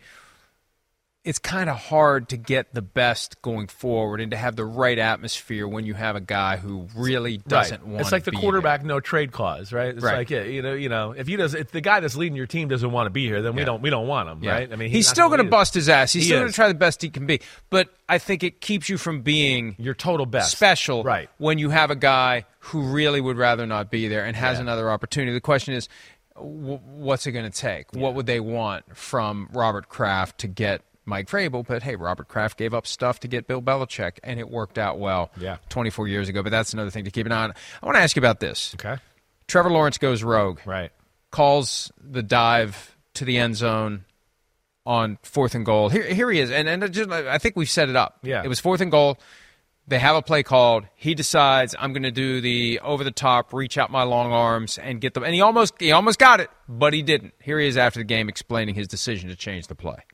It's kind of hard to get the best going forward and to have the right atmosphere when you have a guy who really doesn't right. want to be It's like the there. quarterback no trade clause, right? It's Right. like, yeah, you know, you know, if he does, if the guy that's leading your team doesn't want to be here, then we Yeah. don't we don't want him, Yeah. right? I mean, he's, not still gonna going to lead us. bust his ass. He's He still going is. to try the best he can be. But I think it keeps you from being Your total best. special Right. when you have a guy who really would rather not be there and has Yeah. another opportunity. The question is, w- what's it going to take? What would they want from Robert Kraft to get Mike Vrabel? But hey, Robert Kraft gave up stuff to get Bill Belichick, and it worked out well Yeah. twenty-four years ago. But that's another thing to keep an eye on. I want to ask you about this. Okay. Trevor Lawrence goes rogue. Right. Calls the dive to the end zone on fourth and goal. Here, here he is, and and it just, I think we've set it up. Yeah. It was fourth and goal. They have a play called. He decides, I'm going to do the over the top, reach out my long arms and get them. And he almost he almost got it, but he didn't. Here he is after the game explaining his decision to change the play.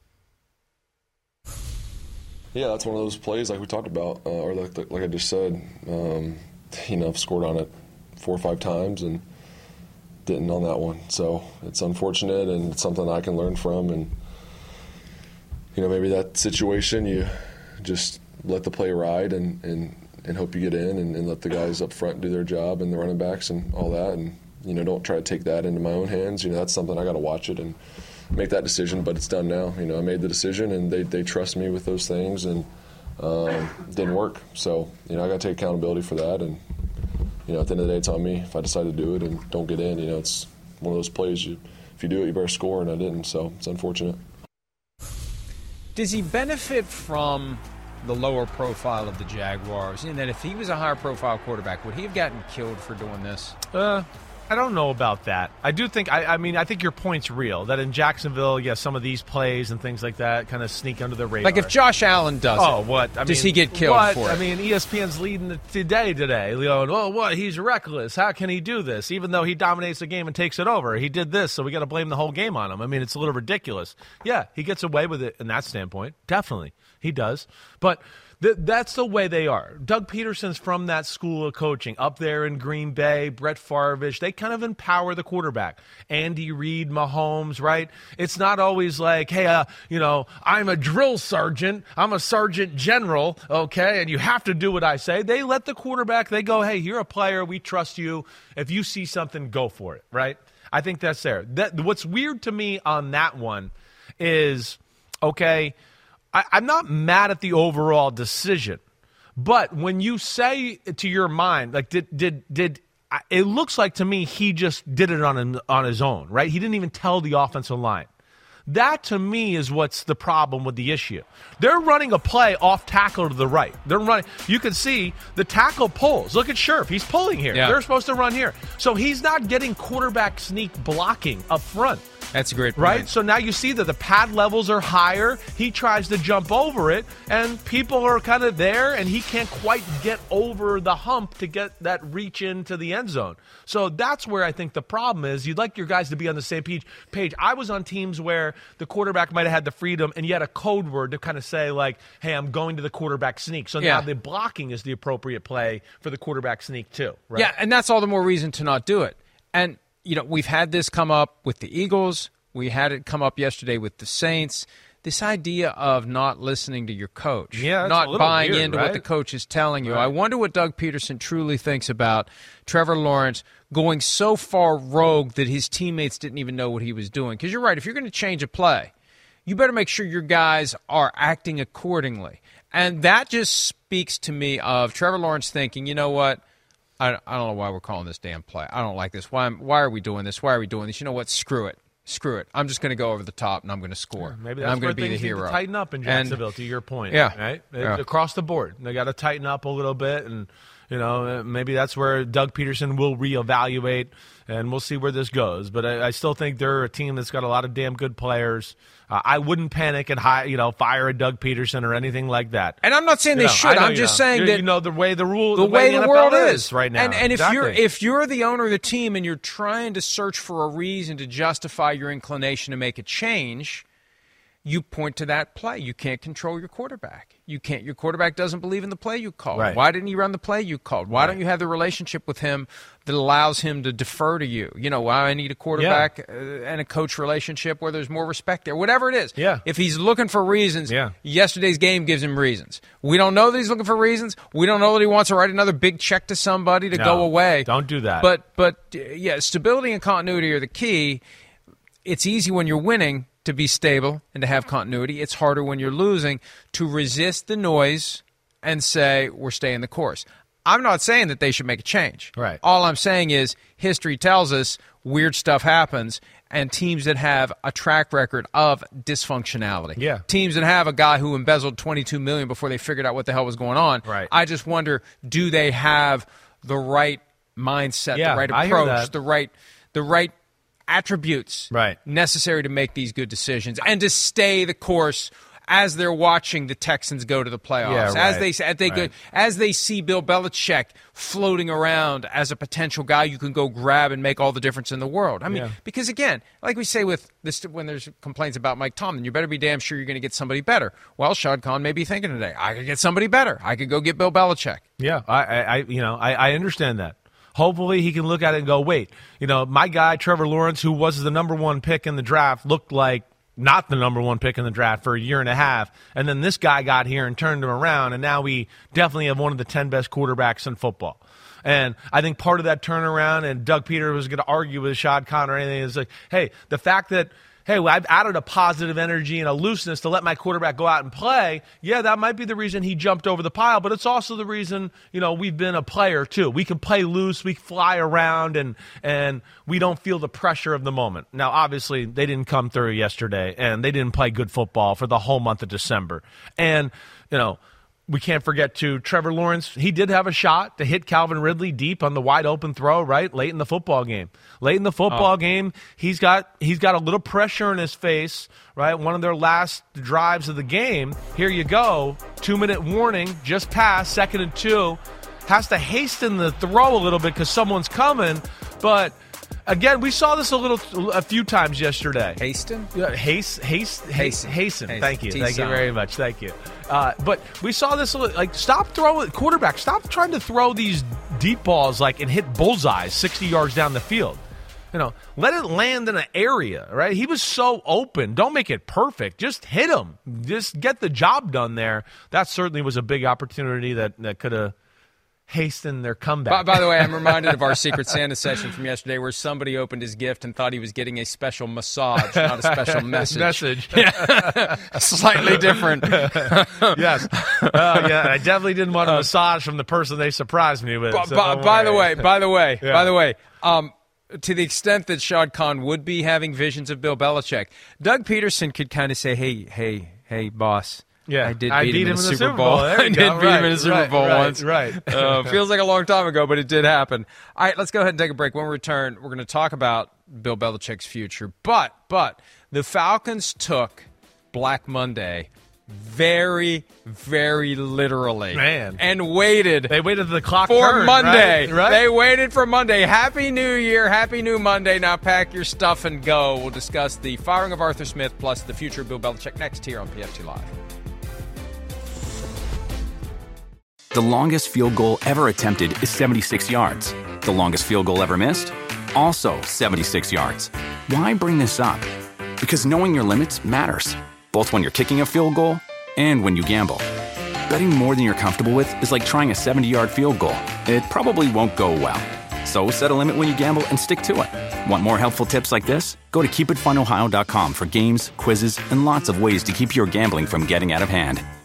Yeah, that's one of those plays like we talked about, uh, or like, like I just said. Um, you know, I've scored on it four or five times and didn't on that one. So it's unfortunate, and it's something I can learn from. And you know, maybe that situation you just let the play ride and, and, and hope you get in, and, and let the guys up front do their job and the running backs and all that. And you know, don't try to take that into my own hands. You know, that's something I got to watch it and make that decision, but it's done now. You know, I made the decision, and they, they trust me with those things, and um, didn't work. So, you know, I got to take accountability for that, and, you know, at the end of the day, it's on me. If I decide to do it and don't get in, you know, it's one of those plays, you, if you do it, you better score, and I didn't, so it's unfortunate. Does he benefit from the lower profile of the Jaguars, in that if he was a higher profile quarterback, would he have gotten killed for doing this? Uh, I don't know about that. I do think, I, I mean, I think your point's real, that in Jacksonville, yeah, some of these plays and things like that kind of sneak under the radar. Like if Josh Allen does Oh, it, what? I does mean, he get killed what? for it? I mean, E S P N's leading the today today. You know, oh, what? He's reckless. How can he do this? Even though he dominates the game and takes it over. He did this, so we got to blame the whole game on him. I mean, it's a little ridiculous. Yeah, he gets away with it in that standpoint. Definitely. He does. But Th- that's the way they are. Doug Peterson's from that school of coaching up there in Green Bay. Brett Favre, they kind of empower the quarterback. Andy Reid, Mahomes, right? It's not always like, hey, uh, you know, I'm a drill sergeant. I'm a sergeant general, okay, and you have to do what I say. They let the quarterback, they go, hey, you're a player. We trust you. If you see something, go for it, right? I think that's there. That, what's weird to me on that one is, okay, I, I'm not mad at the overall decision, but when you say to your mind, like, did did did it looks like to me he just did it on on his own, right? He didn't even tell the offensive line. That, to me, is what's the problem with the issue. They're running a play off tackle to the right. They're running. You can see the tackle pulls. Look at Scherf. He's pulling here. Yeah. They're supposed to run here. So he's not getting quarterback sneak blocking up front. That's a great point. Right? So now you see that the pad levels are higher. He tries to jump over it, and people are kind of there, and he can't quite get over the hump to get that reach into the end zone. So that's where I think the problem is. You'd like your guys to be on the same page. page. I was on teams where the quarterback might have had the freedom, and you had a code word to kind of say, like, hey, I'm going to the quarterback sneak. So Yeah. now the blocking is the appropriate play for the quarterback sneak too. Right? Yeah, and that's all the more reason to not do it. And you know, we've had this come up with the Eagles. We had it come up yesterday with the Saints. This idea of not listening to your coach, Yeah, that's a not little buying weird, into right? what the coach is telling you. Right. I wonder what Doug Peterson truly thinks about Trevor Lawrence going so far rogue that his teammates didn't even know what he was doing. Because you're right, if you're going to change a play, you better make sure your guys are acting accordingly. And that just speaks to me of Trevor Lawrence thinking, you know what? I, I don't know why we're calling this damn play. I don't like this. Why, why are we doing this? Why are we doing this? You know what? Screw it. Screw it. I'm just going to go over the top, and I'm going to score. Yeah, maybe and that's I'm where going to be the things need hero. to tighten up in Jacksonville, and, to your point. Yeah. Right? Yeah. Across the board. They got to tighten up a little bit, and, you know, maybe that's where Doug Peterson will reevaluate, and we'll see where this goes. But I, I still think they're a team that's got a lot of damn good players. Uh, I wouldn't panic and high, you know, fire a Doug Peterson or anything like that. And I'm not saying You they know, should. I know I'm you just know. saying you, that you know the way the rule, the, the way, way the N F L world is, is right now. And, and if exactly. you're if you're the owner of the team and you're trying to search for a reason to justify your inclination to make a change, you point to that play. You can't control your quarterback. You can't. Your quarterback doesn't believe in the play you called. Right. Why didn't he run the play you called? Why Right. don't you have the relationship with him that allows him to defer to you? You know, why I need a quarterback uh, and a coach relationship where there's more respect there. Whatever it is. Yeah. If he's looking for reasons, Yeah. yesterday's game gives him reasons. We don't know that he's looking for reasons. We don't know that he wants to write another big check to somebody to No, go away. don't do that. But but uh, yeah, stability and continuity are the key. It's easy when you're winning to be stable and to have continuity. It's harder when you're losing to resist the noise and say, we're staying the course. I'm not saying that they should make a change. Right. All I'm saying is history tells us weird stuff happens, and teams that have a track record of dysfunctionality. Yeah. Teams that have a guy who embezzled twenty-two million dollars before they figured out what the hell was going on. Right. I just wonder, do they have the right mindset, Yeah, the right I hear approach, that. the right the right attributes Right. necessary to make these good decisions and to stay the course as they're watching the Texans go to the playoffs, Yeah, as right. they as they go, Right. as they see Bill Belichick floating around as a potential guy you can go grab and make all the difference in the world. I mean, Yeah. because again, like we say with this, when there's complaints about Mike Tomlin, you better be damn sure you're going to get somebody better. Well, Shad Khan may be thinking today, I could get somebody better. I could go get Bill Belichick. Yeah, I, I, I you know, I, I understand that. Hopefully he can look at it and go, wait, you know, my guy, Trevor Lawrence, who was the number one pick in the draft, looked like not the number one pick in the draft for a year and a half. And then this guy got here and turned him around, and now we definitely have one of the ten best quarterbacks in football. And I think part of that turnaround, and Doug Peter was going to argue with Shad Khan or anything, is like, hey, the fact that, hey, well, I've added a positive energy and a looseness to let my quarterback go out and play. Yeah, that might be the reason he jumped over the pile, but it's also the reason, you know, we've been a player too. We can play loose, we fly around, and and we don't feel the pressure of the moment. Now, obviously, they didn't come through yesterday, and they didn't play good football for the whole month of December. And, you know, we can't forget, to Trevor Lawrence, he did have a shot to hit Calvin Ridley deep on the wide open throw, right, late in the football game. Late in the football Oh. game, he's got he's got a little pressure in his face, right? One of their last drives of the game. Here you go. Two-minute warning, just passed, second and two. Has to hasten the throw a little bit because someone's coming, but Again, we saw this a little, a few times yesterday. Haston? Yeah, Haste, Haste, Hasten. Hasten. Hasten. Thank you, T-Son. thank you very much. Thank you. Uh, but we saw this a little, like stop throwing quarterback. Stop trying to throw these deep balls like and hit bullseyes sixty yards down the field. You know, let it land in an area, right? He was so open. Don't make it perfect. Just hit him. Just get the job done there. That certainly was a big opportunity that, that could have hastened their comeback. By, by the way, I'm reminded of our Secret Santa session from yesterday where somebody opened his gift and thought he was getting a special massage, not a special message. Message. Yeah. Slightly different. Yes. Uh, yeah, I definitely didn't want a massage from the person they surprised me with. By, So by, don't by the worry. way, by the way, Yeah. by the way, um, to the extent that Shad Khan would be having visions of Bill Belichick, Doug Peterson could kind of say, hey, hey, hey, boss. Yeah, I did I beat, beat him, in him the Super Bowl. There you I did go. beat Right, him in the Super right, Bowl right, once. right. uh, feels like a long time ago, but it did happen. All right, let's go ahead and take a break. When we return, we're going to talk about Bill Belichick's future. But, but, the Falcons took Black Monday very, very literally. Man. And waited. They waited till the clock for turned, Monday. right? Right? They waited for Monday. Happy New Year. Happy New Monday. Now pack your stuff and go. We'll discuss the firing of Arthur Smith plus the future of Bill Belichick next here on P F T Live. The longest field goal ever attempted is seventy-six yards. The longest field goal ever missed? Also seventy-six yards. Why bring this up? Because knowing your limits matters, both when you're kicking a field goal and when you gamble. Betting more than you're comfortable with is like trying a seventy-yard field goal. It probably won't go well. So set a limit when you gamble and stick to it. Want more helpful tips like this? Go to keep it fun ohio dot com for games, quizzes, and lots of ways to keep your gambling from getting out of hand.